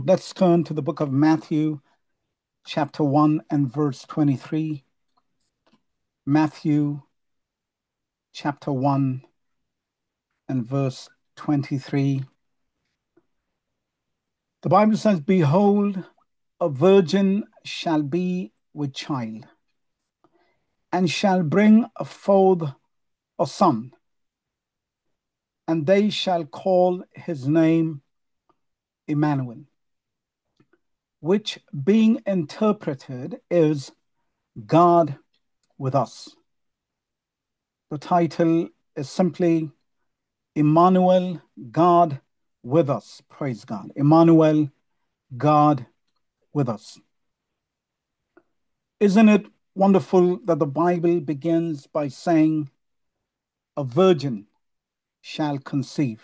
Let's turn to the book of Matthew, chapter 1 and verse 23. Matthew, chapter 1 and verse 23. The Bible says, "Behold, a virgin shall be with child, and shall bring forth a son, and they shall call his name Emmanuel," which being interpreted is God with us. The title is simply Emmanuel, God with us. Praise God. Emmanuel, God with us. Isn't it wonderful that the Bible begins by saying, "A virgin shall conceive"?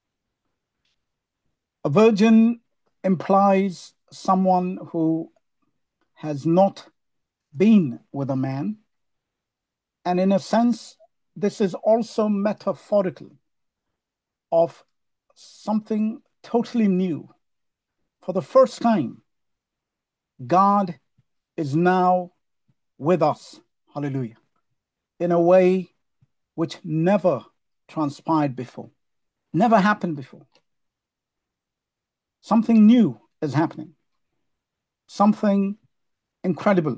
A virgin implies someone who has not been with a man. And in a sense, this is also metaphorical of something totally new. For the first time, God is now with us. Hallelujah. In a way which never transpired before, never happened before. Something new is happening, something incredible.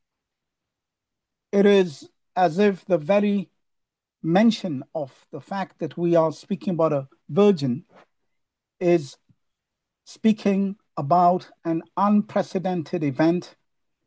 It is as if the very mention of the fact that we are speaking about a virgin is speaking about an unprecedented event.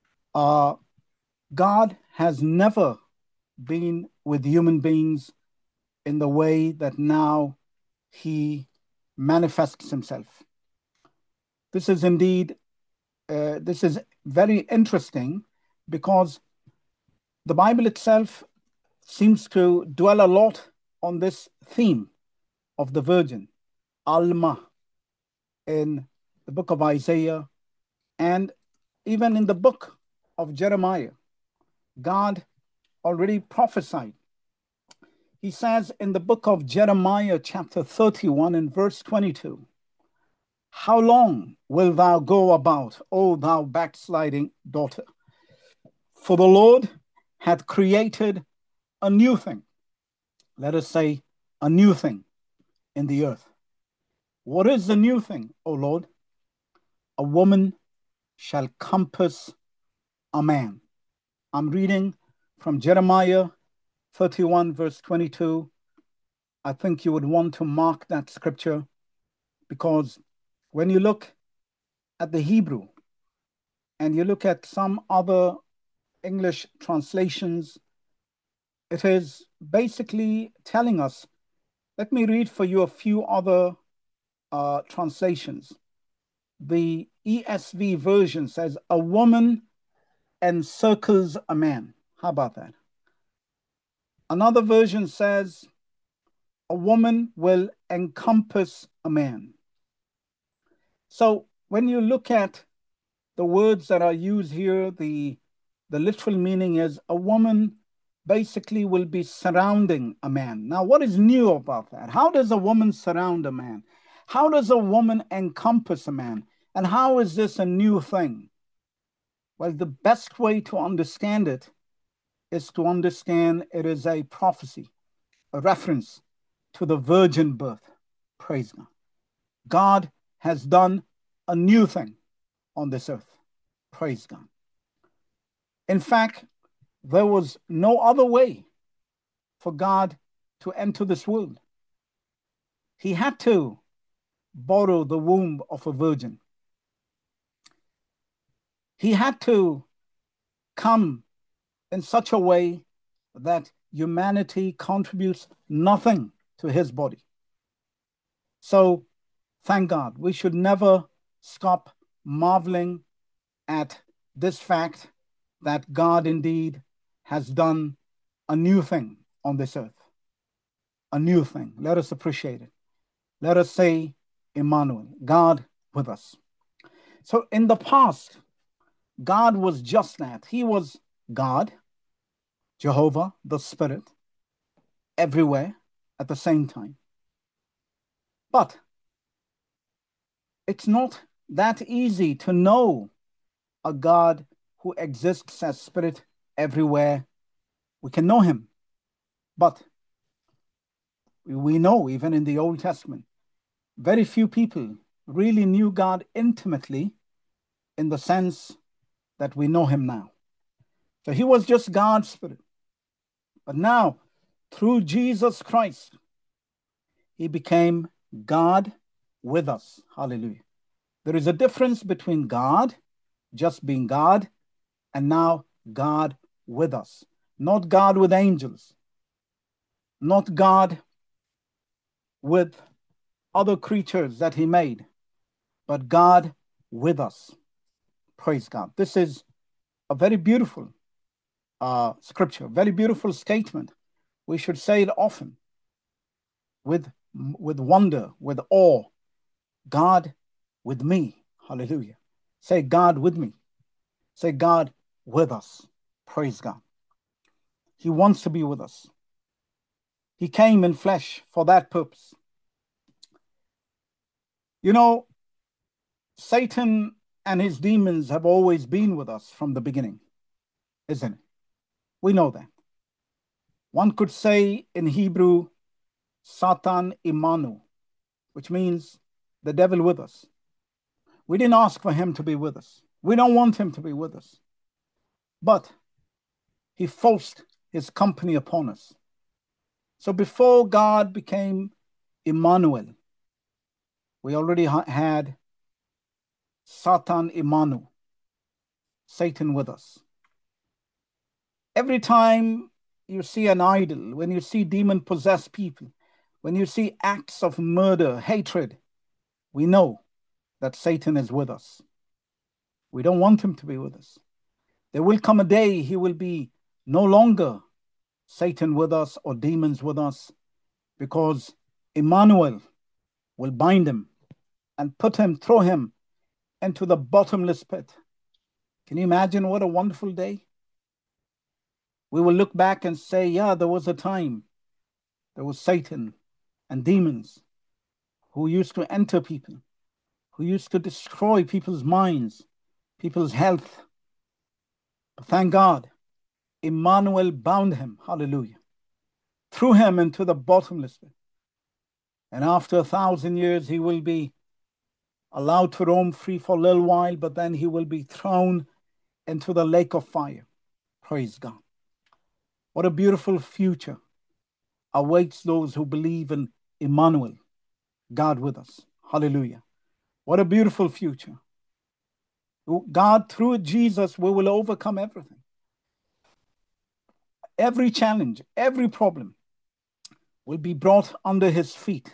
God has never been with human beings in the way that now he manifests himself. This is indeed, this is very interesting because the Bible itself seems to dwell a lot on this theme of the Virgin, Alma, in the book of Isaiah, and even in the book of Jeremiah. God already prophesied. He says in the book of Jeremiah, chapter 31 and verse 22, "How long wilt thou go about, O thou backsliding daughter? For the Lord hath created a new thing." Let us say, a new thing in the earth. What is the new thing, O Lord? "A woman shall compass a man." I'm reading from Jeremiah 31, verse 22. I think you would want to mark that scripture because when you look at the Hebrew and you look at some other English translations, it is basically telling us. Let me read for you a few other translations. The ESV version says, "A woman encircles a man." How about that? Another version says, "A woman will encompass a man." So when you look at the words that are used here, the literal meaning is a woman basically will be surrounding a man. Now, what is new about that? How does a woman surround a man? How does a woman encompass a man? And how is this a new thing? Well, the best way to understand it is to understand it is a prophecy, a reference to the virgin birth. Praise God. God has done a new thing on this earth. Praise God. In fact, there was no other way for God to enter this world. He had to borrow the womb of a virgin. He had to come in such a way that humanity contributes nothing to his body. So, thank God, we should never stop marveling at this fact that God indeed has done a new thing on this earth. A new thing. Let us appreciate it. Let us say, Emmanuel, God with us. So in the past, God was just that. He was God, Jehovah, the Spirit, everywhere at the same time. But it's not that easy to know a God who exists as spirit everywhere. We can know him. But we know, even in the Old Testament, very few people really knew God intimately in the sense that we know him now. So he was just God's spirit. But now, through Jesus Christ, he became God with us. Hallelujah. There is a difference between God, just being God, and now God with us. Not God with angels, not God with other creatures that he made, but God with us. Praise God. This is a very beautiful scripture, very beautiful statement. We should say it often with wonder, with awe. God with me. Hallelujah. Say God with me. Say God with us. Praise God. He wants to be with us. He came in flesh for that purpose. You know, Satan and his demons have always been with us from the beginning, isn't it? We know that. One could say in Hebrew, Satan imanu, which means the devil with us. We didn't ask for him to be with us. We don't want him to be with us. But he forced his company upon us. So before God became Emmanuel, we already had Satan imanu, Satan with us. Every time you see an idol, when you see demon-possessed people, when you see acts of murder, hatred, we know that Satan is with us. We don't want him to be with us. There will come a day he will be no longer Satan with us or demons with us, because Emmanuel will bind him and throw him into the bottomless pit. Can you imagine what a wonderful day? We will look back and say, yeah, there was a time there was Satan and demons who used to enter people, who used to destroy people's minds, people's health. But thank God, Emmanuel bound him, hallelujah, threw him into the bottomless pit. And after 1,000 years, he will be allowed to roam free for a little while, but then he will be thrown into the lake of fire. Praise God. What a beautiful future awaits those who believe in Emmanuel, God with us. Hallelujah. What a beautiful future. God, through Jesus, we will overcome everything. Every challenge, every problem will be brought under his feet.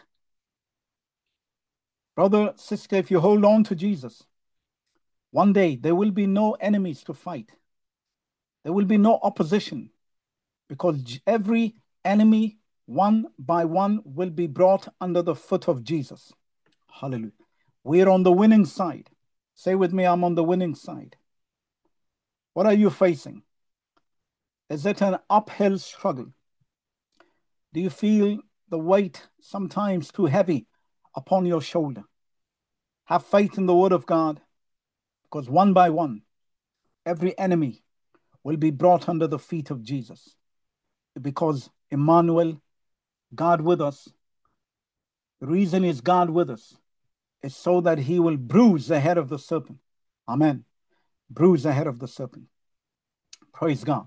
Brother, sister, if you hold on to Jesus, one day there will be no enemies to fight. There will be no opposition, because every enemy, one by one, will be brought under the foot of Jesus. Hallelujah. We're on the winning side. Say with me, I'm on the winning side. What are you facing? Is it an uphill struggle? Do you feel the weight sometimes too heavy upon your shoulder? Have faith in the word of God, because one by one, every enemy will be brought under the feet of Jesus. Because Emmanuel, God with us, the reason is God with us is so that he will bruise the head of the serpent. Amen. Bruise the head of the serpent. Praise God.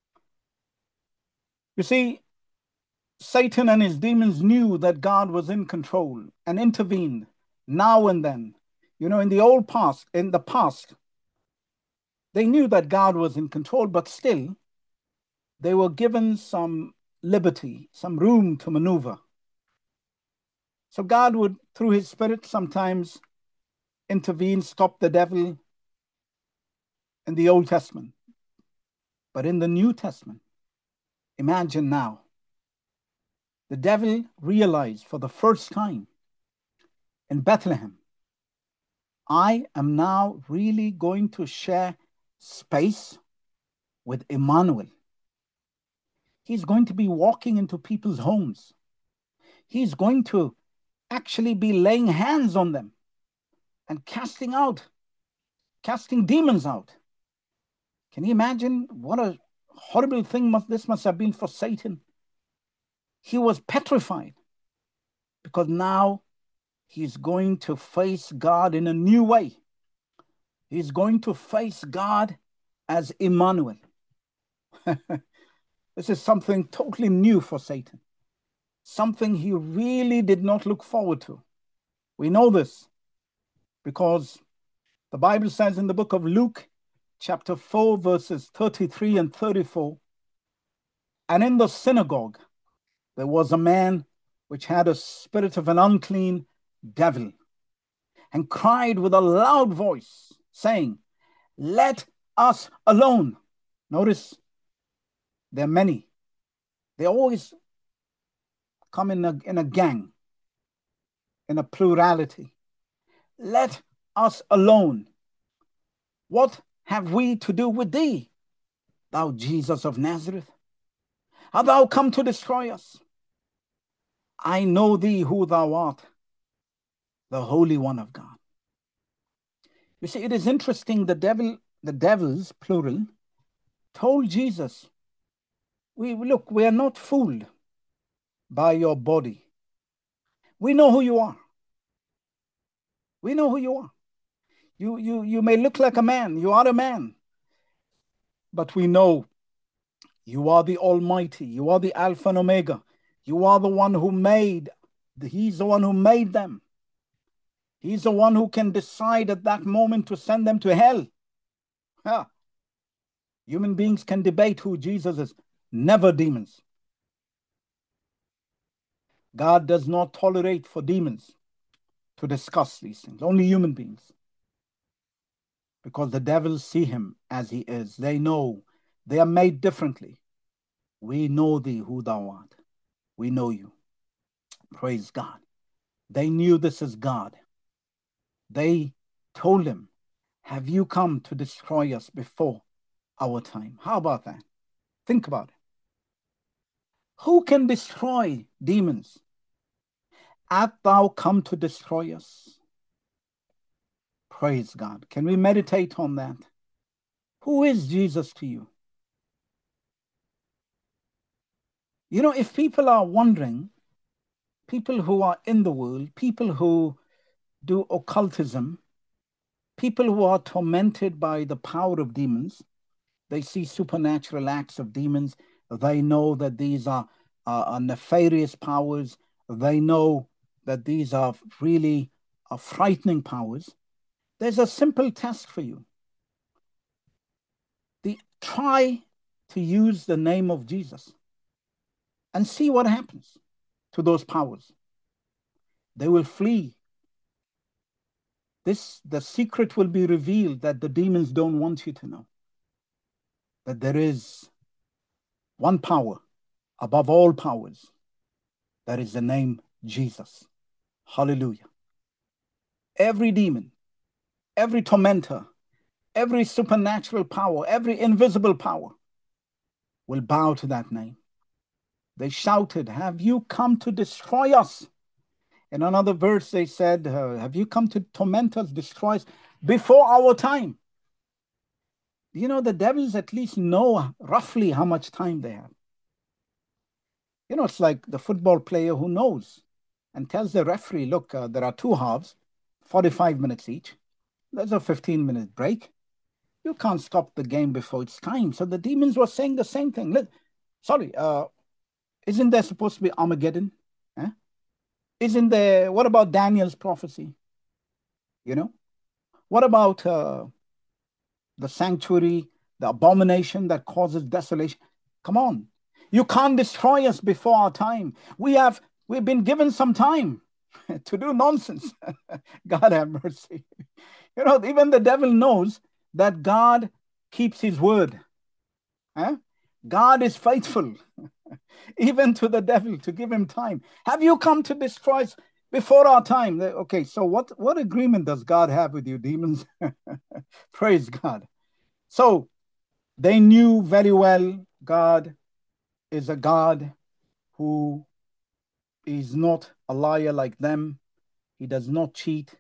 You see, Satan and his demons knew that God was in control and intervened now and then. You know, in the past, they knew that God was in control, but still, they were given some liberty, some room to maneuver. So God would, through his spirit, sometimes intervene, stop the devil in the Old Testament. But in the New Testament, imagine now, the devil realized for the first time in Bethlehem, I am now really going to share space with Emmanuel. He's going to be walking into people's homes. He's going to actually be laying hands on them. and casting demons out. Can you imagine what a horrible thing this must have been for Satan? He was petrified because now he's going to face God in a new way. He's going to face God as Emmanuel. This is something totally new for Satan, something he really did not look forward to. We know this because the Bible says in the book of Luke, chapter 4, verses 33 and 34, and in the synagogue there was a man which had a spirit of an unclean devil, and cried with a loud voice, saying, "Let us alone." Notice, there are many. They always come in a gang, in a plurality. "Let us alone. What have we to do with thee, thou Jesus of Nazareth? Art thou come to destroy us? I know thee who thou art, the Holy One of God." You see, it is interesting, the devils, plural, told Jesus, we are not fooled by your body. We know who you are. We know who you are. You may look like a man. You are a man. But we know you are the Almighty. You are the Alpha and Omega. You are the one who made. He's the one who made them. He's the one who can decide at that moment to send them to hell. Yeah. Human beings can debate who Jesus is, never demons. God does not tolerate for demons to discuss these things, only human beings. Because the devils see him as he is. They know they are made differently. We know thee who thou art. We know you. Praise God. They knew this is God. They told him, "Have you come to destroy us before our time?" How about that? Think about it. Who can destroy demons? Art thou come to destroy us? Praise God. Can we meditate on that? Who is Jesus to you? You know, if people are wondering, people who are in the world, people who do occultism, people who are tormented by the power of demons, they see supernatural acts of demons. They know that these are nefarious powers. They know that these are really frightening powers. There's a simple test for you. Try to use the name of Jesus and see what happens to those powers. They will flee. The secret will be revealed that the demons don't want you to know. That there is one power above all powers. That is the name Jesus. Hallelujah. Every demon, every tormentor, every supernatural power, every invisible power will bow to that name. They shouted, "Have you come to destroy us?" In another verse, they said, "Have you come to torment us, destroy us before our time?" You know, the devils at least know roughly how much time they have. You know, it's like the football player who knows and tells the referee, "Look, there are two halves, 45 minutes each. There's a 15-minute break. You can't stop the game before it's time." So the demons were saying the same thing. Sorry, isn't there supposed to be Armageddon? Eh? Isn't there, what about Daniel's prophecy? You know, what about the sanctuary, the abomination that causes desolation? Come on, you can't destroy us before our time. We've been given some time to do nonsense. God have mercy. You know, even the devil knows that God keeps his word. Eh? God is faithful, even to the devil, to give him time. "Have you come to destroy us before our time?" Okay, so what agreement does God have with you, demons? Praise God. So they knew very well God is a God who is not a liar like them. He does not cheat.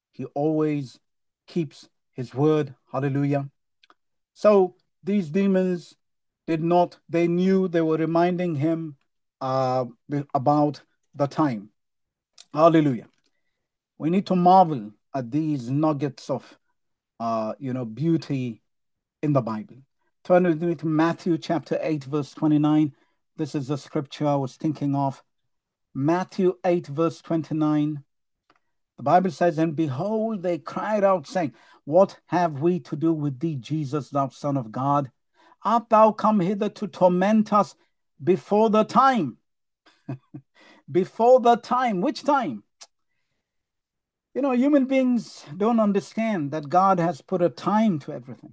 He always keeps his word. Hallelujah. So these demons they knew they were reminding him about the time. Hallelujah. We need to marvel at these nuggets of, beauty in the Bible. Turn with me to Matthew chapter 8, verse 29. This is the scripture I was thinking of. Matthew 8, verse 29. The Bible says, "And behold, they cried out, saying, What have we to do with thee, Jesus, thou Son of God? Art thou come hither to torment us before the time?" Before the time. Which time? Human beings don't understand that God has put a time to everything.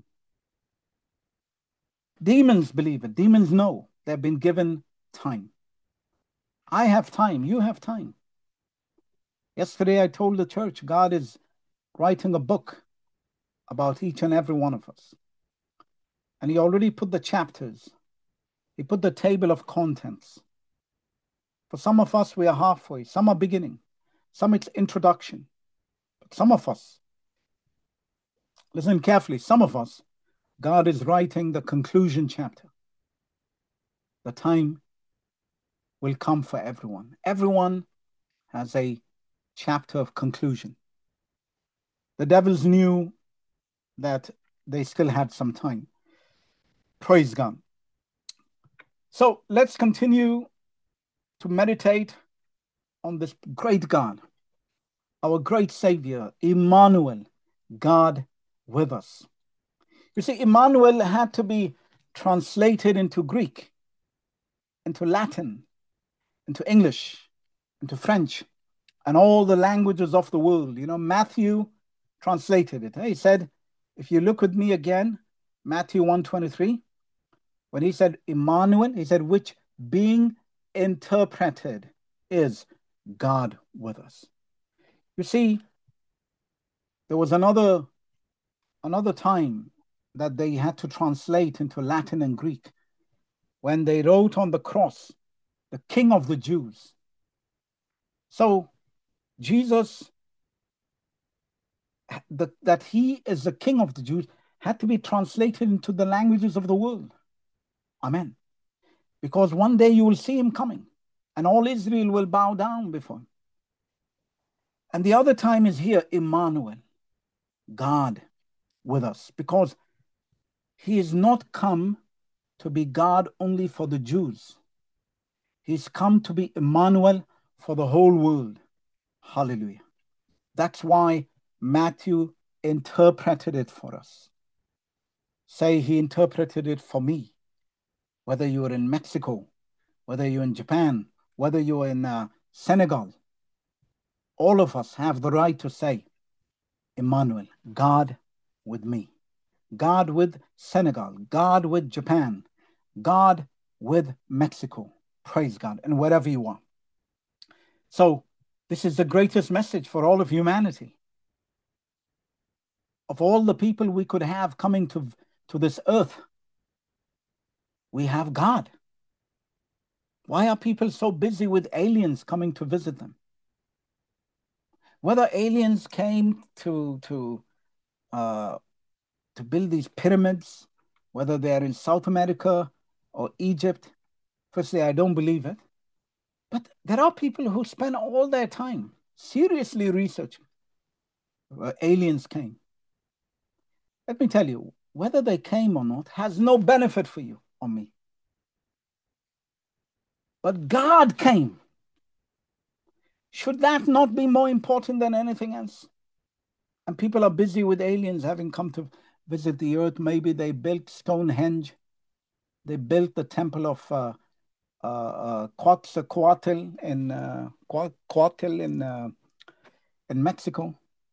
Demons believe it. Demons know they've been given time. I have time. You have time. Yesterday, I told the church God is writing a book about each and every one of us. And He already put the chapters. He put the table of contents. For some of us, we are halfway. Some are beginning. Some it's introduction. But some of us, listen carefully, some of us, God is writing the conclusion chapter. The time will come for everyone. Everyone has a chapter of conclusion. The devils knew that they still had some time. Praise God. So let's continue to meditate on this great God, our great Savior, Emmanuel, God with us. You see, Emmanuel had to be translated into Greek, into Latin, into English, into French, and all the languages of the world. Matthew translated it. He said, if you look with me again, Matthew 1:23, when he said Emmanuel, he said, which being interpreted is God with us. You see, there was another time that they had to translate into Latin and Greek when they wrote on the cross, the King of the Jews. So Jesus, that he is the King of the Jews, had to be translated into the languages of the world. Amen. Because one day you will see him coming and all Israel will bow down before him. And the other time is here, Emmanuel, God with us, because he is not come to be God only for the Jews. He's come to be Emmanuel for the whole world. Hallelujah. That's why Matthew interpreted it for us. Say he interpreted it for me. Whether you're in Mexico, whether you're in Japan, whether you're in Senegal, all of us have the right to say, Emmanuel, God with me. God with Senegal, God with Japan, God with Mexico. Praise God, and wherever you are. So this is the greatest message for all of humanity. Of all the people we could have coming to this earth, we have God. Why are people so busy with aliens coming to visit them? Whether aliens came to build these pyramids, whether they are in South America or Egypt, firstly, I don't believe it. But there are people who spend all their time seriously researching where aliens came. Let me tell you, whether they came or not has no benefit for you or me. But God came. Should that not be more important than anything else? And people are busy with aliens having come to visit the earth. Maybe they built Stonehenge. They built the temple of Quetzalcoatl in Mexico.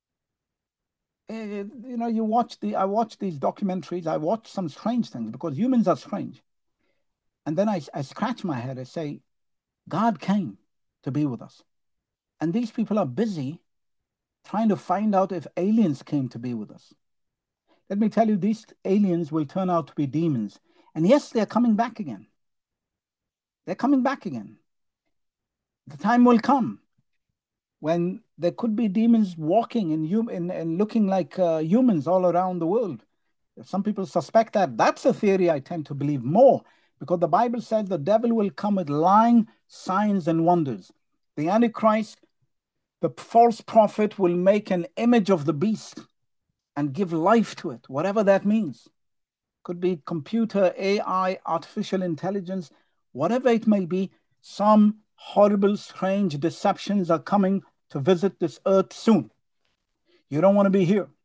I watch these documentaries. I watch some strange things because humans are strange. And then I scratch my head. I say, God came to be with us. And these people are busy trying to find out if aliens came to be with us. Let me tell you, these aliens will turn out to be demons. And yes, they're coming back again. They're coming back again. The time will come when there could be demons walking and looking like humans all around the world. If some people suspect that, that's a theory I tend to believe more, because the Bible says the devil will come with lying signs and wonders. The Antichrist, the false prophet, will make an image of the beast and give life to it, whatever that means. Could be computer, AI, artificial intelligence, whatever it may be. Some horrible, strange deceptions are coming to visit this earth soon. You don't want to be here.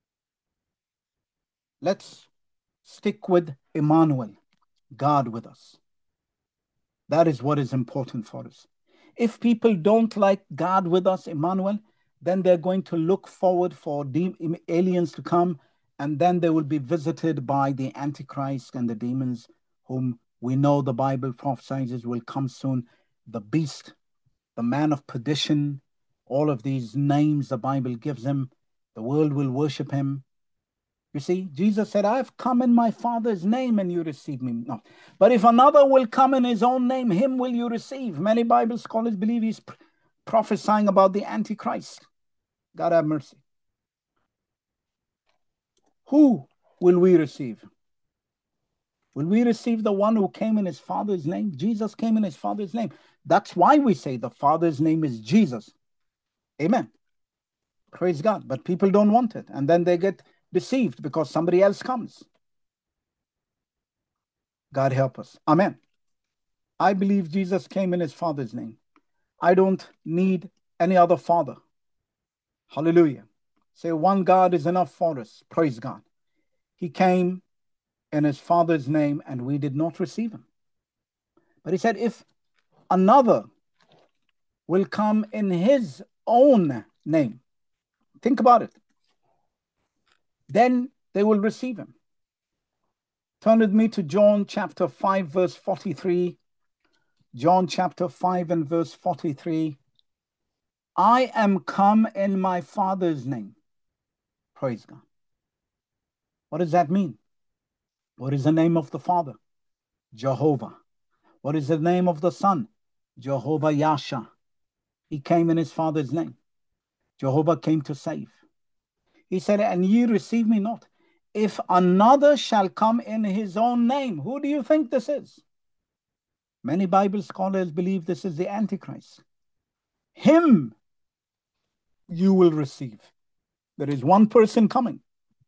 Let's stick with Emmanuel, God with us. That is what is important for us. If people don't like God with us, Emmanuel, then they're going to look forward for aliens to come, and then they will be visited by the Antichrist and the demons, whom we know the Bible prophesies will come soon. The beast, the man of perdition, all of these names the Bible gives him, the world will worship him. You see, Jesus said, I've come in my Father's name and you receive me not. But if another will come in his own name, him will you receive. Many Bible scholars believe he's prophesying about the Antichrist. God have mercy. Who will we receive? Will we receive the one who came in his Father's name? Jesus came in his Father's name. That's why we say the Father's name is Jesus. Amen. Praise God. But people don't want it. And then they get deceived because somebody else comes. God help us. Amen. I believe Jesus came in his Father's name. I don't need any other father. Hallelujah. Say one God is enough for us. Praise God. He came in his Father's name and we did not receive him. But he said, if another will come in his own name, think about it, then they will receive him. Turn with me to John chapter 5, verse 43. John chapter 5 and verse 43. I am come in my Father's name. Praise God. What does that mean? What is the name of the Father? Jehovah. What is the name of the Son? Jehovah Yasha. He came in his Father's name. Jehovah came to save. He said, and ye receive me not. If another shall come in his own name, who do you think this is? Many Bible scholars believe this is the Antichrist. Him you will receive. There is one person coming.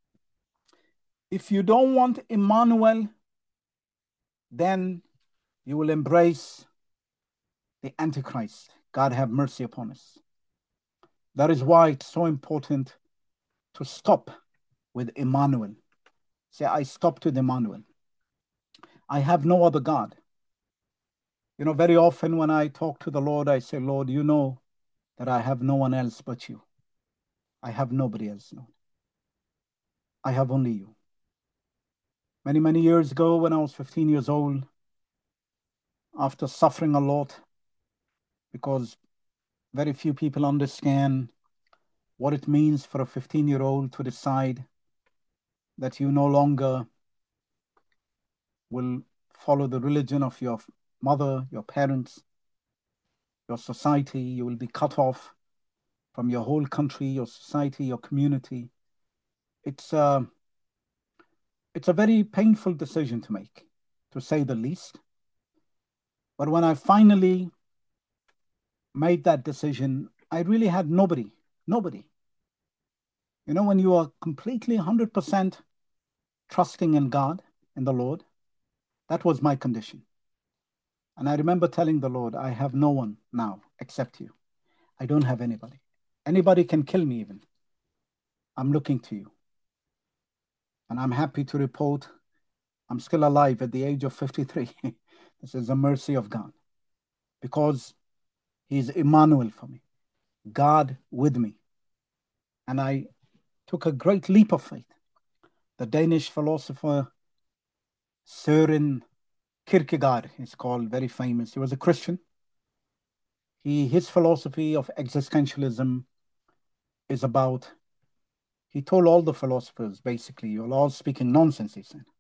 If you don't want Emmanuel, then you will embrace the Antichrist. God have mercy upon us. That is why it's so important to stop with Emmanuel. Say, I stopped with Emmanuel. I have no other God. You know, very often when I talk to the Lord, I say, Lord, you know that I have no one else but you. I have nobody else, Lord. I have only you. Many, many years ago, when I was 15 years old, after suffering a lot, because very few people understand what it means for a 15-year-old to decide that you no longer will follow the religion of your mother, your parents, your society. You will be cut off from your whole country, your society, your community. It's a very painful decision to make, to say the least. But when I finally made that decision, I really had nobody. You know, when you are completely 100% trusting in God, in the Lord, that was my condition. And I remember telling the Lord, I have no one now except you. I don't have anybody. Anybody can kill me even. I'm looking to you. And I'm happy to report I'm still alive at the age of 53. This is the mercy of God. Because He's Emmanuel for me. God with me. And I took a great leap of faith. The Danish philosopher Søren Kierkegaard is called, very famous. He was a Christian. His philosophy of existentialism is about, he told all the philosophers, basically, you're all speaking nonsense, he said.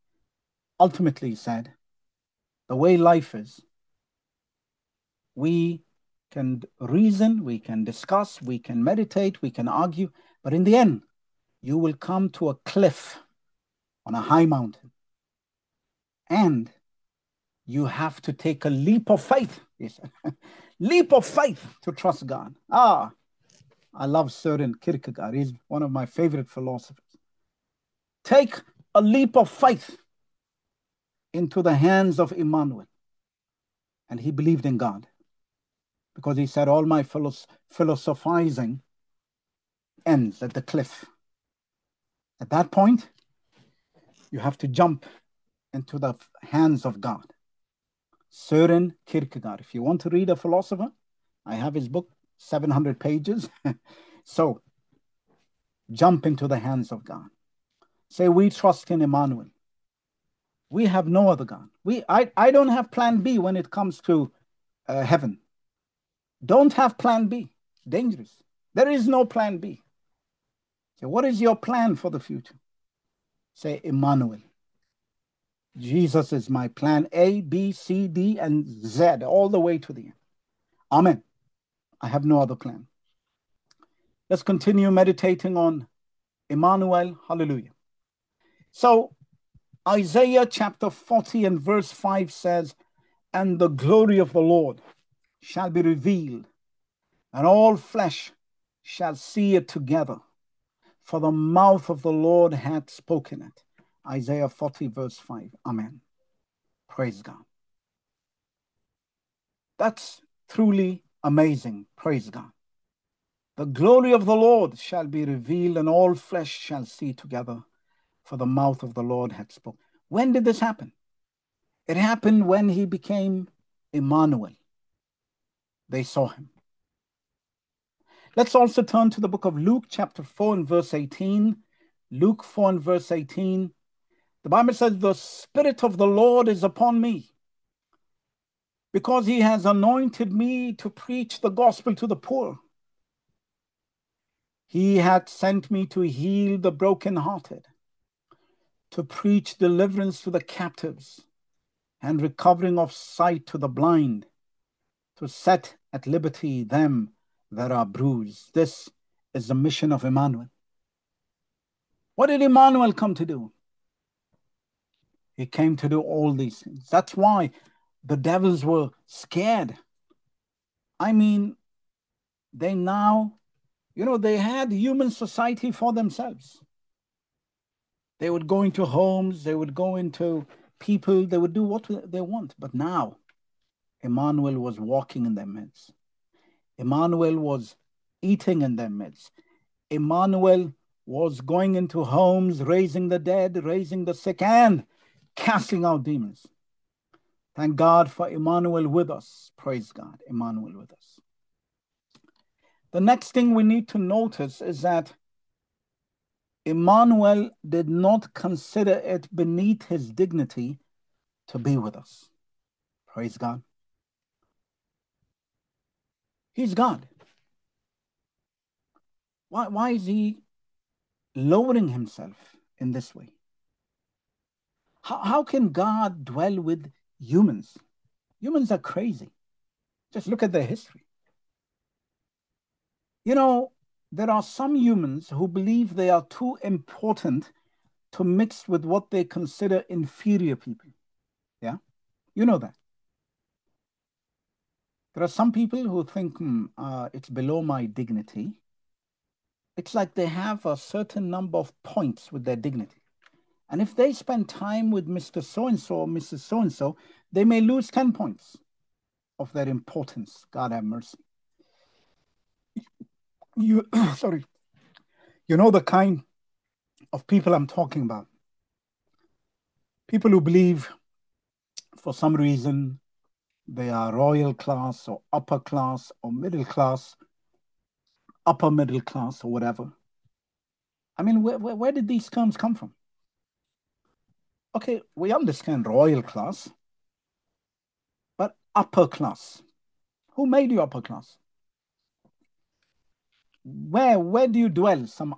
Ultimately, he said, the way life is, we can reason, we can discuss, we can meditate, we can argue, but in the end, you will come to a cliff on a high mountain, and you have to take a leap of faith. He said, leap of faith to trust God. I love Søren Kierkegaard. He's one of my favorite philosophers. Take a leap of faith into the hands of Emmanuel. And he believed in God, because he said, all my philosophizing ends at the cliff. At that point, you have to jump into the hands of God. Søren Kierkegaard. If you want to read a philosopher, I have his book, 700 pages. So, jump into the hands of God. Say, we trust in Emmanuel. We have no other God. I don't have plan B when it comes to heaven. Don't have plan B. Dangerous. There is no plan B. So what is your plan for the future? Say, Emmanuel. Jesus is my plan A, B, C, D, and Z, all the way to the end. Amen. I have no other plan. Let's continue meditating on Emmanuel. Hallelujah. So, Isaiah chapter 40 and verse 5 says, and the glory of the Lord shall be revealed, and all flesh shall see it together, for the mouth of the Lord hath spoken it. Isaiah 40 verse 5. Amen. Praise God. That's truly amazing. Praise God. The glory of the Lord shall be revealed, and all flesh shall see together, for the mouth of the Lord hath spoken. When did this happen? It happened when he became Emmanuel. They saw him. Let's also turn to the book of Luke chapter 4 and verse 18. Luke 4 and verse 18. The Bible says, the Spirit of the Lord is upon me, because he has anointed me to preach the gospel to the poor. He hath sent me to heal the brokenhearted, to preach deliverance to the captives, and recovering of sight to the blind, to set at liberty them that are bruised. This is the mission of Emmanuel. What did Emmanuel come to do? He came to do all these things. That's why the devils were scared. I mean, they now, they had human society for themselves. They would go into homes, they would go into people, they would do what they want. But now, Emmanuel was walking in their midst. Emmanuel was eating in their midst. Emmanuel was going into homes, raising the dead, raising the sick, and casting out demons. Thank God for Emmanuel with us. Praise God, Emmanuel with us. The next thing we need to notice is that Emmanuel did not consider it beneath his dignity to be with us. Praise God. He's God. Why is he lowering himself in this way? How can God dwell with humans? Humans are crazy. Just look at their history. There are some humans who believe they are too important to mix with what they consider inferior people. Yeah? You know that. There are some people who think it's below my dignity. It's like they have a certain number of points with their dignity. And if they spend time with Mr. So-and-so or Mrs. So-and-so, they may lose 10 points of their importance. God have mercy. Sorry. You know the kind of people I'm talking about. People who believe for some reason they are royal class or upper class or middle class, upper middle class or whatever. I mean, where did these terms come from? Okay, we understand royal class, but upper class. Who made you upper class? Where do you dwell? Some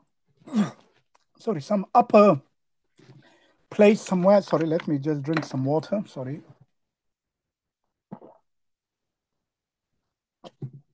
upper place somewhere. Sorry, let me just drink some water. Sorry.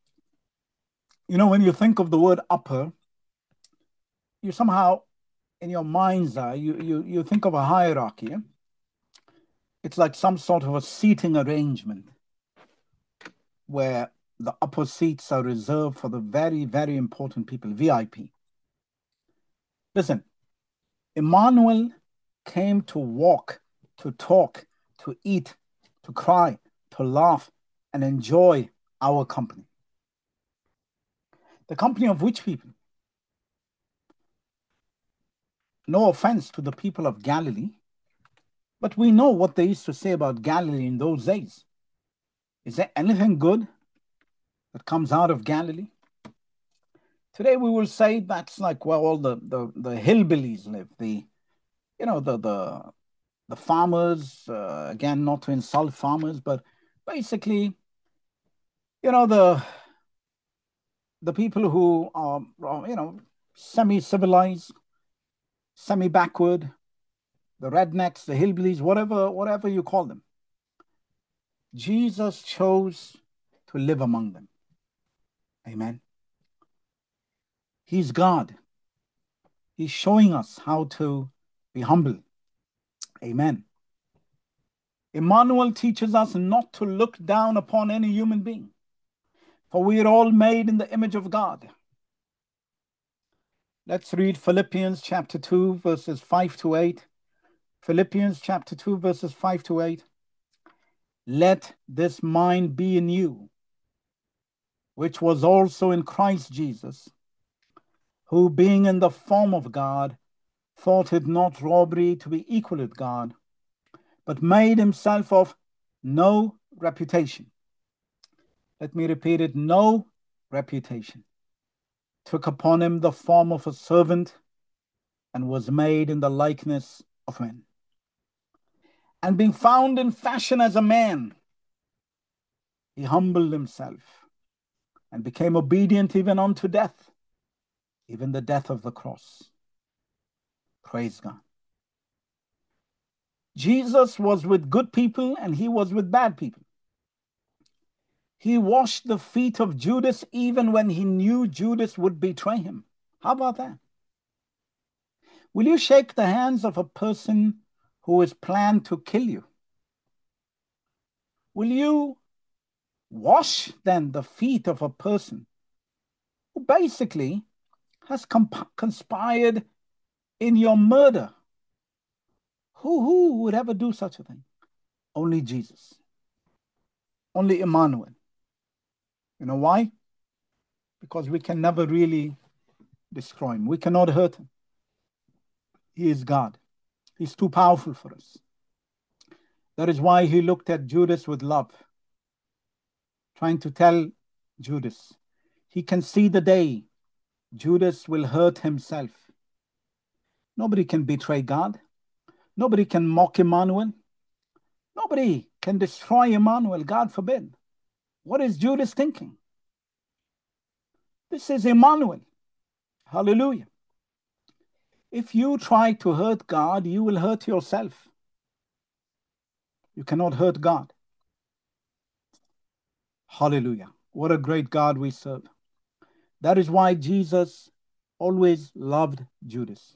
When you think of the word upper, you somehow, in your mind's eye, you think of a hierarchy. It's like some sort of a seating arrangement where the upper seats are reserved for the very, very important people, VIP. Listen, Emmanuel came to walk, to talk, to eat, to cry, to laugh, and enjoy our company. The company of which people? No offense to the people of Galilee, but we know what they used to say about Galilee in those days. Is there anything good that comes out of Galilee? Today we will say that's like where all the hillbillies live, the farmers, again, not to insult farmers, but basically, the people who are, semi-civilized, semi-backward, the rednecks, the hillbillies, whatever you call them. Jesus chose to live among them. Amen. He's God. He's showing us how to be humble. Amen. Emmanuel teaches us not to look down upon any human being, for we are all made in the image of God. Let's read Philippians chapter 2, verses 5 to 8. Philippians chapter 2, verses 5 to 8. Let this mind be in you, which was also in Christ Jesus, who being in the form of God, thought it not robbery to be equal with God, but made himself of no reputation. Let me repeat it, no reputation. Took upon him the form of a servant and was made in the likeness of men. And being found in fashion as a man, he humbled himself and became obedient even unto death, even the death of the cross. Praise God. Jesus was with good people and he was with bad people. He washed the feet of Judas even when he knew Judas would betray him. How about that? Will you shake the hands of a person who is planned to kill you? Will you wash then the feet of a person who basically has conspired in your murder? Who would ever do such a thing? Only Jesus. Only Emmanuel. You know why? Because we can never really destroy him. We cannot hurt him. He is God. He's too powerful for us. That is why he looked at Judas with love, trying to tell Judas, he can see the day Judas will hurt himself. Nobody can betray God. Nobody can mock Emmanuel. Nobody can destroy Emmanuel, God forbid. What is Judas thinking? This is Emmanuel. Hallelujah. If you try to hurt God, you will hurt yourself. You cannot hurt God. Hallelujah. What a great God we serve. That is why Jesus always loved Judas.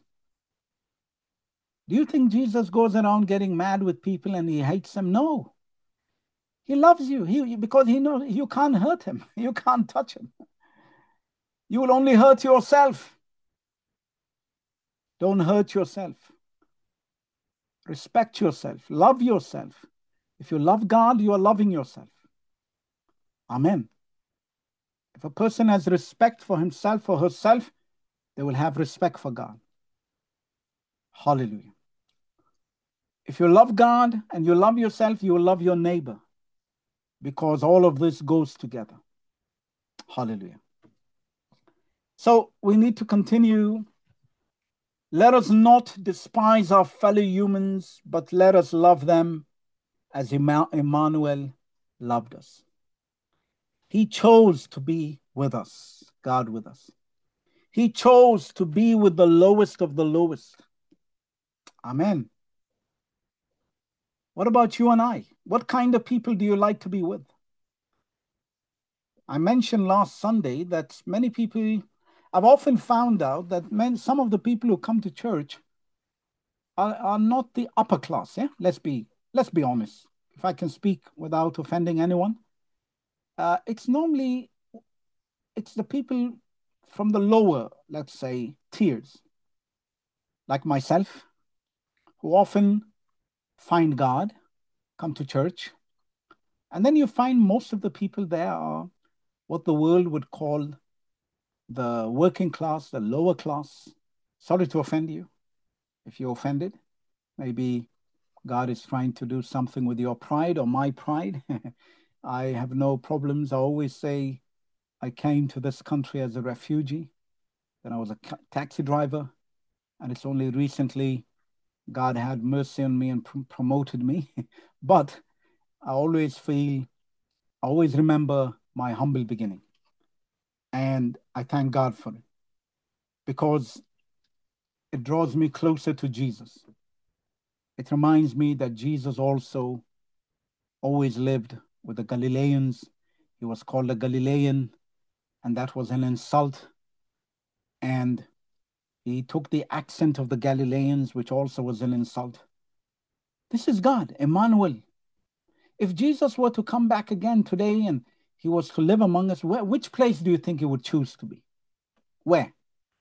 Do you think Jesus goes around getting mad with people and he hates them? No. He loves you because he knows you can't hurt him. You can't touch him. You will only hurt yourself. Don't hurt yourself. Respect yourself. Love yourself. If you love God, you are loving yourself. Amen. If a person has respect for himself or herself, they will have respect for God. Hallelujah. If you love God and you love yourself, you will love your neighbor, because all of this goes together. Hallelujah. So we need to continue. Let us not despise our fellow humans, but let us love them as Emmanuel loved us. He chose to be with us, God with us. He chose to be with the lowest of the lowest. Amen. What about you and I? What kind of people do you like to be with? I mentioned last Sunday that many people, I've often found out that some of the people who come to church are not the upper class. Yeah, let's be honest. If I can speak without offending anyone, it's normally it's the people from the lower, let's say, tiers, like myself, who often find God, come to church, and then you find most of the people there are what the world would call the working class, the lower class. Sorry to offend you. If you're offended, maybe God is trying to do something with your pride or my pride. I have no problems. I always say I came to this country as a refugee, then I was a taxi driver, and it's only recently God had mercy on me and promoted me. But I always remember my humble beginning. And I thank God for it because it draws me closer to Jesus. It reminds me that Jesus also always lived with the Galileans. He was called a Galilean, and that was an insult. And he took the accent of the Galileans, which also was an insult. This is God, Emmanuel. If Jesus were to come back again today and he was to live among us, which place do you think he would choose to be? Where?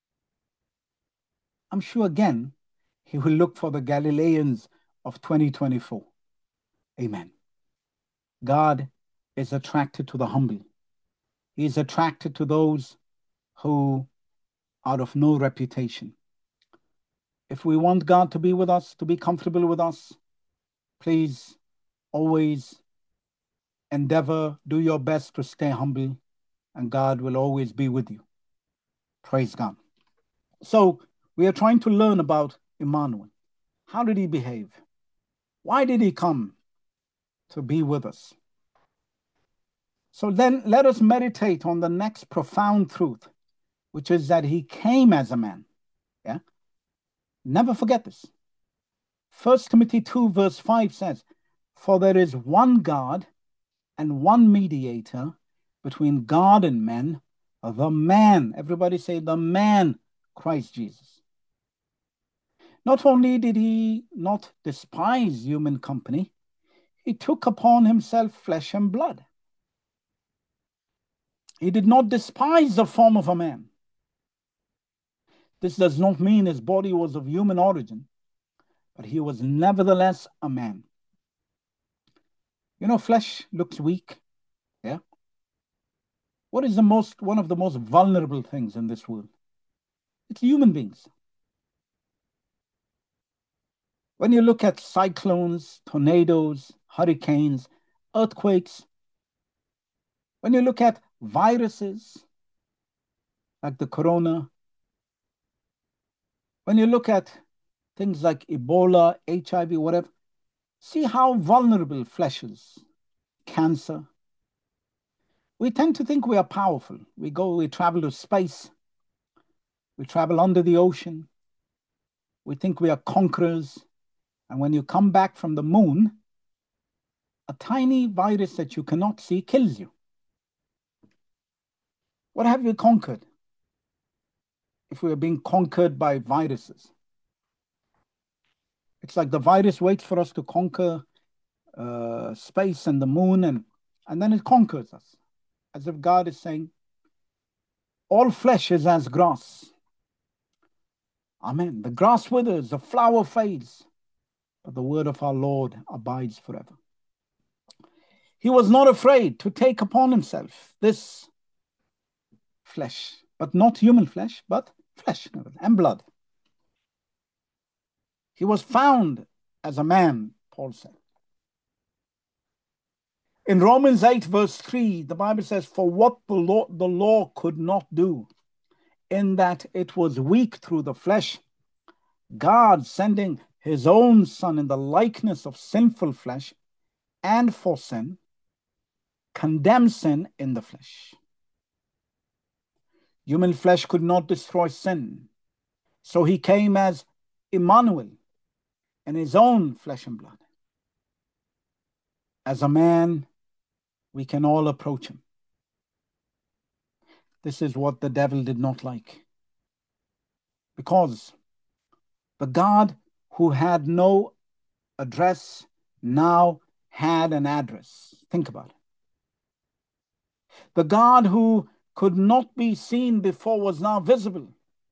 I'm sure again, he will look for the Galileans of 2024. Amen. God is attracted to the humble. He is attracted to those who are of no reputation. If we want God to be with us, to be comfortable with us, please always endeavor, do your best to stay humble, and God will always be with you. Praise God. So we are trying to learn about Emmanuel. How did he behave? Why did he come to be with us? So then let us meditate on the next profound truth, which is that he came as a man. Yeah. Never forget this. 1 Timothy 2 verse 5 says, "For there is one God and one mediator between God and men, the man," everybody say the man, Christ Jesus. Not only did he not despise human company, he took upon himself flesh and blood. He did not despise the form of a man. This does not mean his body was of human origin, but he was nevertheless a man. You know, flesh looks weak. Yeah. What is one of the most vulnerable things in this world? It's human beings. When you look at cyclones, tornadoes, hurricanes, earthquakes, when you look at viruses like the corona, when you look at things like Ebola, HIV, whatever, see how vulnerable flesh is. Cancer. We tend to think we are powerful. We travel to space. We travel under the ocean. We think we are conquerors. And when you come back from the moon, a tiny virus that you cannot see kills you. What have you conquered if we are being conquered by viruses? It's like the virus waits for us to conquer space and the moon, and then it conquers us. As if God is saying, all flesh is as grass. Amen. The grass withers, the flower fades, but the word of our Lord abides forever. He was not afraid to take upon himself this flesh, but not human flesh, but flesh and blood. He was found as a man, Paul said. In Romans 8, verse 3, the Bible says, "For what the law could not do, in that it was weak through the flesh, God sending his own Son in the likeness of sinful flesh, and for sin, condemned sin in the flesh." Human flesh could not destroy sin. So he came as Emmanuel in his own flesh and blood. As a man, we can all approach him. This is what the devil did not like. Because the God who had no address now had an address. Think about it. The God who could not be seen before was now visible.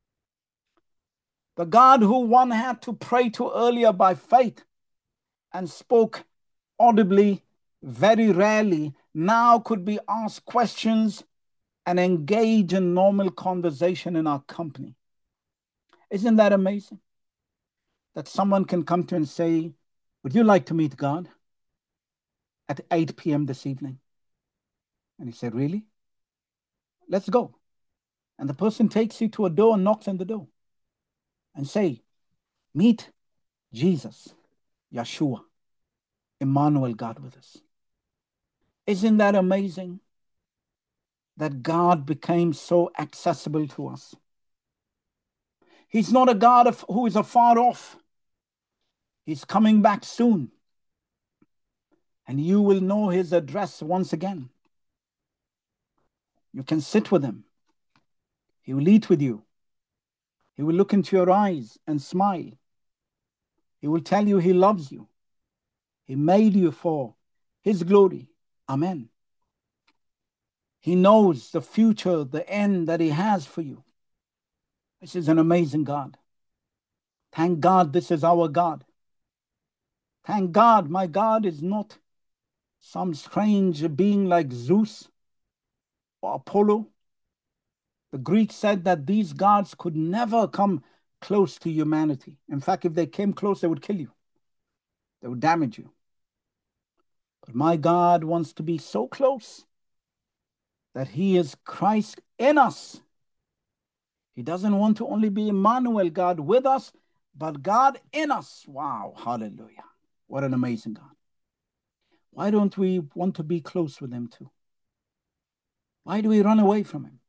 The God who one had to pray to earlier by faith and spoke audibly very rarely now could be asked questions and engage in normal conversation in our company. Isn't that amazing? That someone can come to and say, would you like to meet God at 8 p.m. this evening? And he said, really? Let's go. And the person takes you to a door and knocks on the door and say, meet Jesus, Yeshua, Emmanuel, God with us. Isn't that amazing? That God became so accessible to us. He's not a God who is afar off. He's coming back soon. And you will know his address once again. You can sit with him. He will eat with you. He will look into your eyes and smile. He will tell you he loves you. He made you for his glory. Amen. He knows the future, the end that he has for you. This is an amazing God. Thank God this is our God. Thank God my God is not some strange being like Zeus or Apollo. The Greeks said that these gods could never come close to humanity. In fact, if they came close, they would kill you. They would damage you. But my God wants to be so close that he is Christ in us. He doesn't want to only be Emmanuel, God with us, but God in us. Wow, hallelujah. What an amazing God. Why don't we want to be close with him too? Why do we run away from him?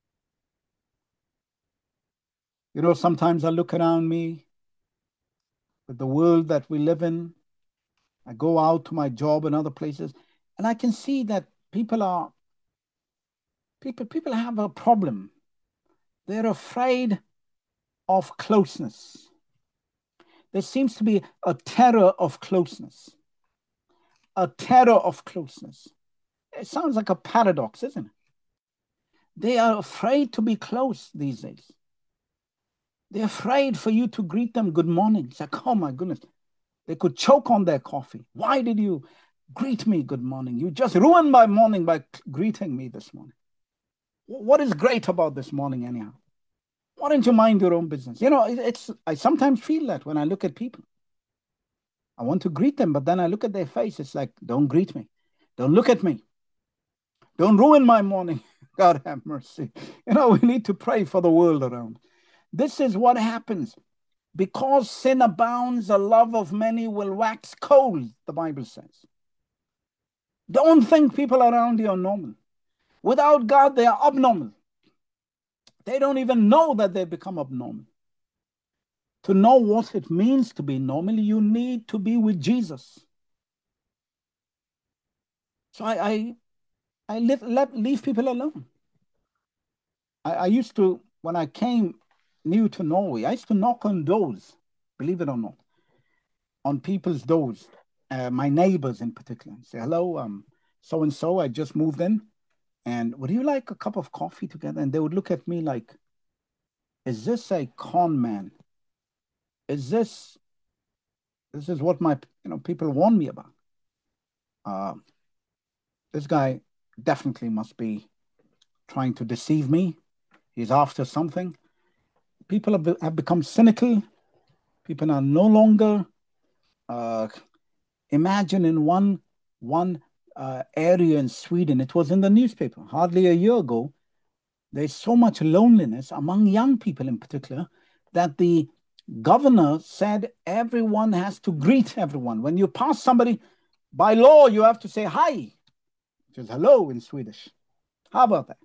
You know, sometimes I look around me with the world that we live in. I go out to my job and other places, and I can see that people have a problem. They're afraid of closeness. There seems to be a terror of closeness. A terror of closeness. It sounds like a paradox, isn't it? They are afraid to be close these days. They're afraid for you to greet them good morning. It's like, oh my goodness, they could choke on their coffee. Why did you greet me good morning? You just ruined my morning by greeting me this morning. What is great about this morning anyhow? Why don't you mind your own business? You know, I sometimes feel that when I look at people. I want to greet them, but then I look at their face. It's like, don't greet me. Don't look at me. Don't ruin my morning. God have mercy. You know, we need to pray for the world around. This is what happens. Because sin abounds, the love of many will wax cold, the Bible says. Don't think people around you are normal. Without God, they are abnormal. They don't even know that they've become abnormal. To know what it means to be normal, you need to be with Jesus. So I leave people alone. I used to, when I came new to Norway, I used to knock on doors, believe it or not, on people's doors, my neighbors in particular, say, hello, so-and-so, I just moved in, and would you like a cup of coffee together? And they would look at me like, is this a con man? This is what my people warn me about. This guy definitely must be trying to deceive me. He's after something. People have become cynical. People are no longer imagine in one area in Sweden. It was in the newspaper hardly a year ago. There's so much loneliness among young people in particular that the governor said everyone has to greet everyone. When you pass somebody, by law, you have to say hi, which is hello in Swedish. How about that?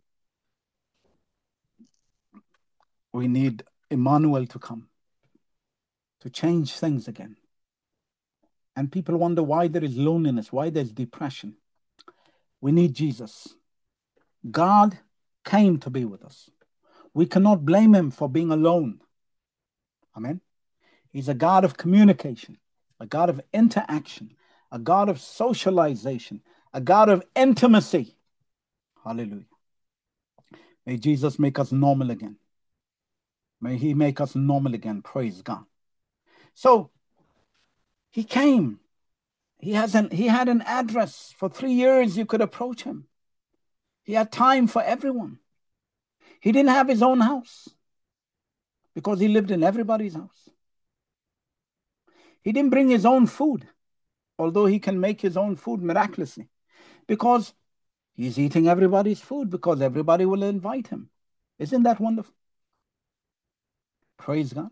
We need Emmanuel to come to change things again. And people wonder why there is loneliness, why there's depression. We need Jesus. God came to be with us. We cannot blame him for being alone. Amen. He's a God of communication, a God of interaction, a God of socialization, a God of intimacy. Hallelujah. May Jesus make us normal again. May he make us normal again. Praise God. So he came. He had an address. For 3 years you could approach him. He had time for everyone. He didn't have his own house because he lived in everybody's house. He didn't bring his own food, although he can make his own food miraculously, because he's eating everybody's food, because everybody will invite him. Isn't that wonderful? Praise God.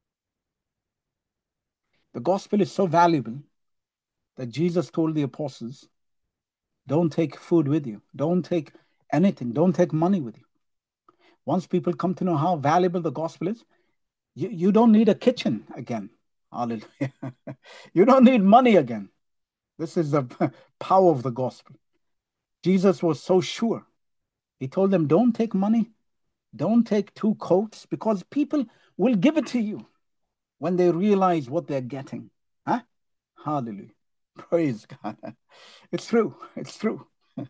The gospel is so valuable that Jesus told the apostles, don't take food with you. Don't take anything. Don't take money with you. Once people come to know how valuable the gospel is, you don't need a kitchen again. Hallelujah. You don't need money again. This is the power of the gospel. Jesus was so sure. He told them, don't take money. Don't take 2 coats, because people will give it to you when they realize what they're getting. Huh? Hallelujah. Praise God. It's true. It's true.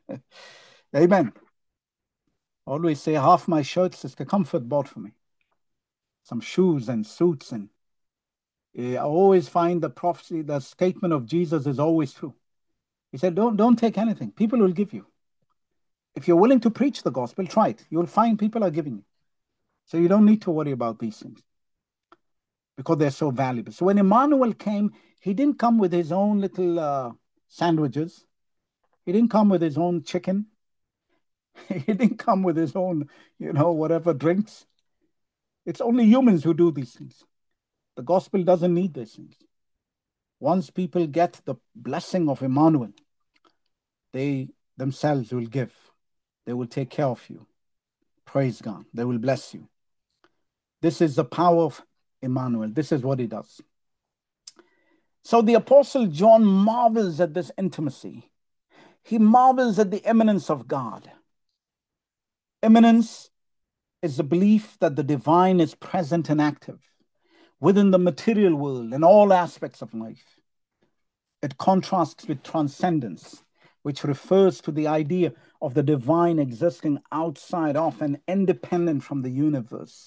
Amen. Always say half my shirts Sister Comfort bought for me. Some shoes and suits. And I always find the prophecy, the statement of Jesus is always true. He said, don't take anything. People will give you. If you're willing to preach the gospel, try it. You'll find people are giving you. So you don't need to worry about these things because they're so valuable. So when Emmanuel came, he didn't come with his own little sandwiches. He didn't come with his own chicken. He didn't come with his own, whatever drinks. It's only humans who do these things. The gospel doesn't need these things. Once people get the blessing of Emmanuel, they themselves will give. They will take care of you. Praise God. They will bless you. This is the power of Emmanuel. This is what he does. So the Apostle John marvels at this intimacy. He marvels at the immanence of God. Immanence is the belief that the divine is present and active within the material world in all aspects of life. It contrasts with transcendence, which refers to the idea of the divine existing outside of and independent from the universe.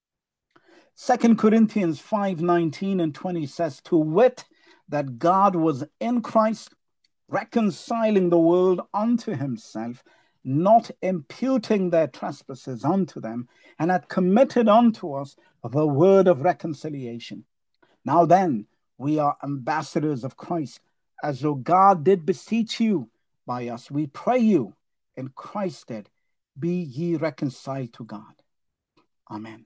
2 Corinthians 5:19 and 20 says, to wit, that God was in Christ, reconciling the world unto himself, not imputing their trespasses unto them, and had committed unto us the word of reconciliation. Now then, we are ambassadors of Christ, as though God did beseech you by us. We pray you, in Christ's stead, be ye reconciled to God. Amen.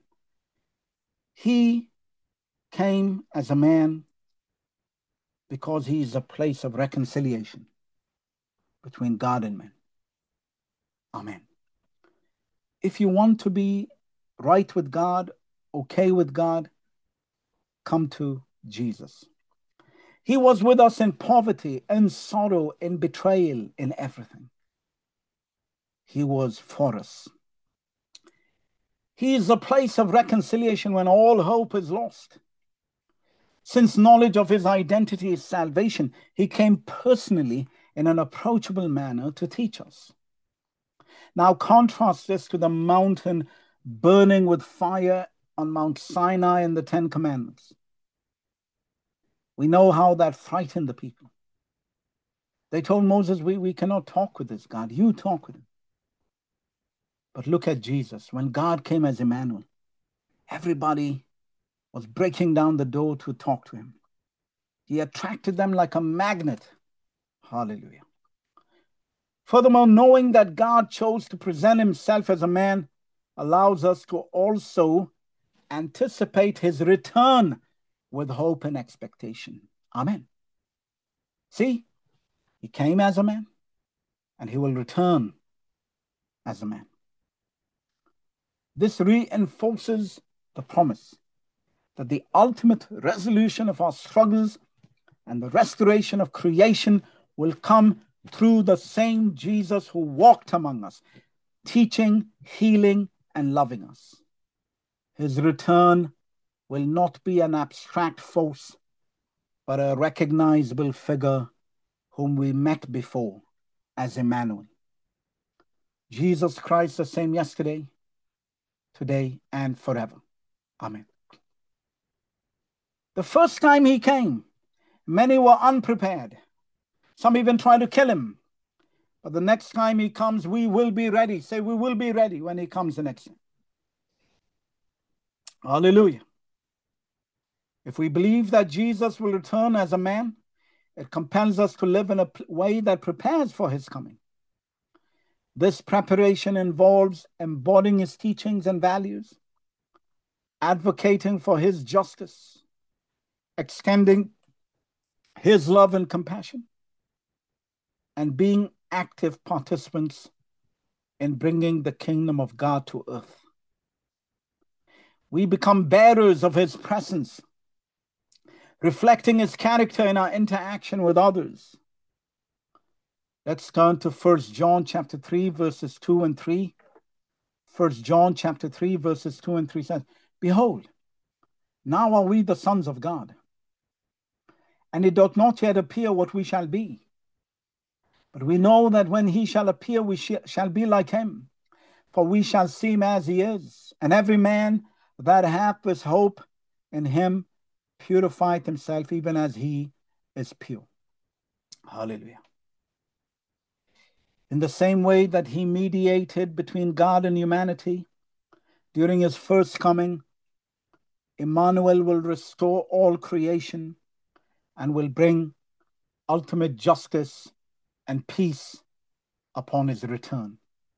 He came as a man because he is a place of reconciliation between God and man. Amen. If you want to be right with God, okay with God, come to Jesus. He was with us in poverty, in sorrow, in betrayal, in everything. He was for us. He is a place of reconciliation when all hope is lost. Since knowledge of his identity is salvation, he came personally in an approachable manner to teach us. Now contrast this to the mountain burning with fire on Mount Sinai and the 10 Commandments. We know how that frightened the people. They told Moses, we cannot talk with this God. You talk with him. But look at Jesus. When God came as Emmanuel, everybody was breaking down the door to talk to him. He attracted them like a magnet. Hallelujah. Furthermore, knowing that God chose to present himself as a man allows us to also anticipate his return with hope and expectation. Amen. See, he came as a man and he will return as a man. This reinforces the promise that the ultimate resolution of our struggles and the restoration of creation will come through the same Jesus who walked among us. teaching, healing, and loving us. His return will not be an abstract force, but a recognizable figure whom we met before as Emmanuel. Jesus Christ, the same yesterday, today, and forever. Amen. The first time he came, many were unprepared. Some even tried to kill him. But the next time he comes, we will be ready. Say, we will be ready when he comes the next time. Hallelujah. If we believe that Jesus will return as a man, it compels us to live in a way that prepares for his coming. This preparation involves embodying his teachings and values, advocating for his justice, extending his love and compassion, and being active participants in bringing the kingdom of God to earth. We become bearers of his presence, reflecting his character in our interaction with others. Let's turn to 1 John chapter 3, verses 2 and 3. 1 John chapter 3, verses 2 and 3 says, "Behold, now are we the sons of God, and it doth not yet appear what we shall be. But we know that when he shall appear, we shall be like him, for we shall see him as he is. And every man that hath this hope in him purifieth himself, even as he is pure." Hallelujah. In the same way that he mediated between God and humanity during his first coming, Emmanuel will restore all creation and will bring ultimate justice and peace upon his return.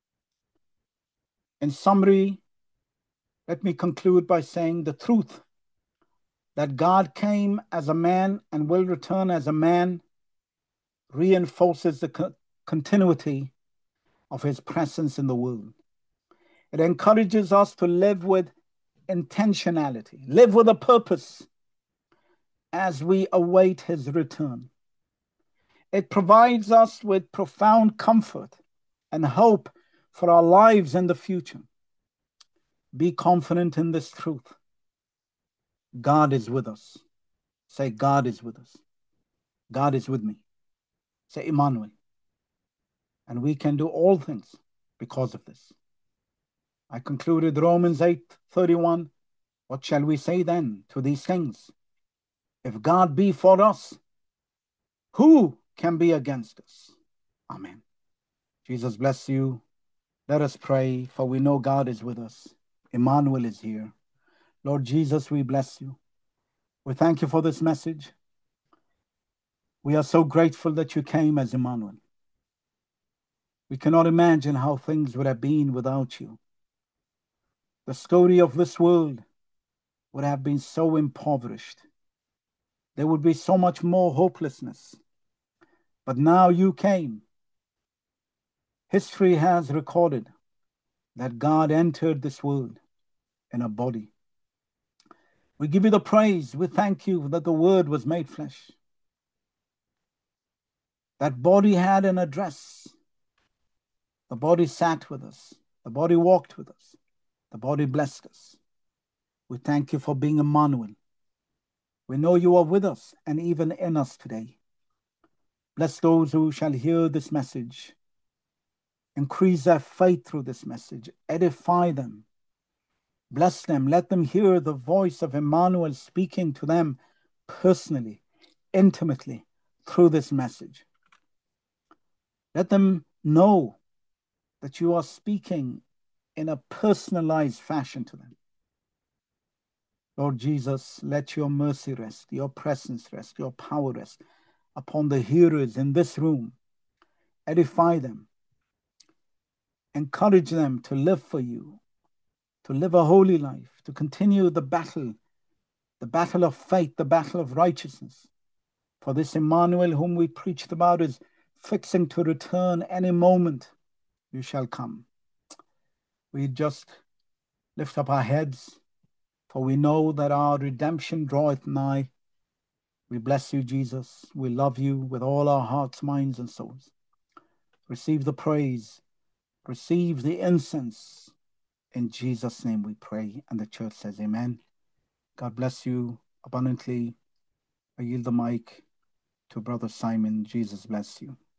In summary, let me conclude by saying the truth that God came as a man and will return as a man reinforces the continuity of his presence in the world. It encourages us to live with intentionality, live with a purpose as we await his return. It provides us with profound comfort and hope for our lives in the future. Be confident in this truth. God is with us. Say, God is with us. God is with me. Say, Emmanuel. And we can do all things because of this. I concluded Romans 8:31. What shall we say then to these things? If God be for us, who can be against us? Amen. Jesus bless you. Let us pray, for we know God is with us. Emmanuel is here. Lord Jesus, we bless you. We thank you for this message. We are so grateful that you came as Emmanuel. We cannot imagine how things would have been without you. The story of this world would have been so impoverished. There would be so much more hopelessness. But now you came. History has recorded that God entered this world in a body. We give you the praise. We thank you that the Word was made flesh. That body had an address. The body sat with us. The body walked with us. The body blessed us. We thank you for being Emmanuel. We know you are with us and even in us today. Bless those who shall hear this message. Increase their faith through this message. Edify them. Bless them. Let them hear the voice of Emmanuel speaking to them personally, intimately through this message. Let them know that you are speaking in a personalized fashion to them. Lord Jesus, let your mercy rest, your presence rest, your power rest upon the hearers in this room. Edify them. Encourage them to live for you, to live a holy life, to continue the battle of faith, the battle of righteousness. For this Emmanuel whom we preached about is fixing to return any moment. You shall come. We just lift up our heads, for we know that our redemption draweth nigh. We bless you, Jesus. We love you with all our hearts, minds, and souls. Receive the praise, receive the incense. In Jesus' name we pray. And the church says amen. God bless you abundantly. I yield the mic to Brother Simon. Jesus bless you.